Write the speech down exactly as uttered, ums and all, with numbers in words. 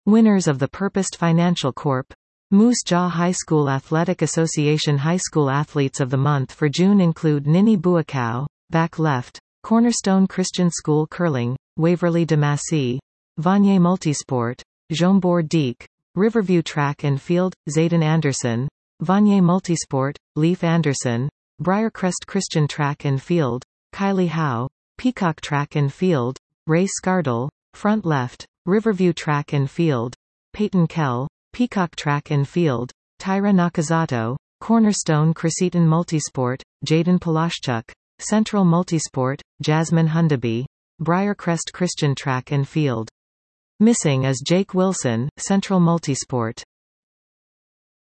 Winners of the Purposed Financial Corp. Moose Jaw High School Athletic Association High School Athletes of the Month for June include Nini Buakaw, back left, Cornerstone Christian School Curling, Waverly de Massey, Vanier Multisport, Jombor Deek, Riverview Track and Field, Zayden Anderson, Vanier Multisport, Leaf Anderson, Briarcrest Christian Track and Field, Kylie Howe, Peacock Track and Field, Ray Scardle, front left, Riverview Track and Field, Peyton Kell, Peacock Track and Field, Tyra Nakazato, Cornerstone Cressiton Multisport, Jaden Palashchuk, Central Multisport, Jasmine Hundaby, Briarcrest Christian Track and Field. Missing is Jake Wilson, Central Multisport.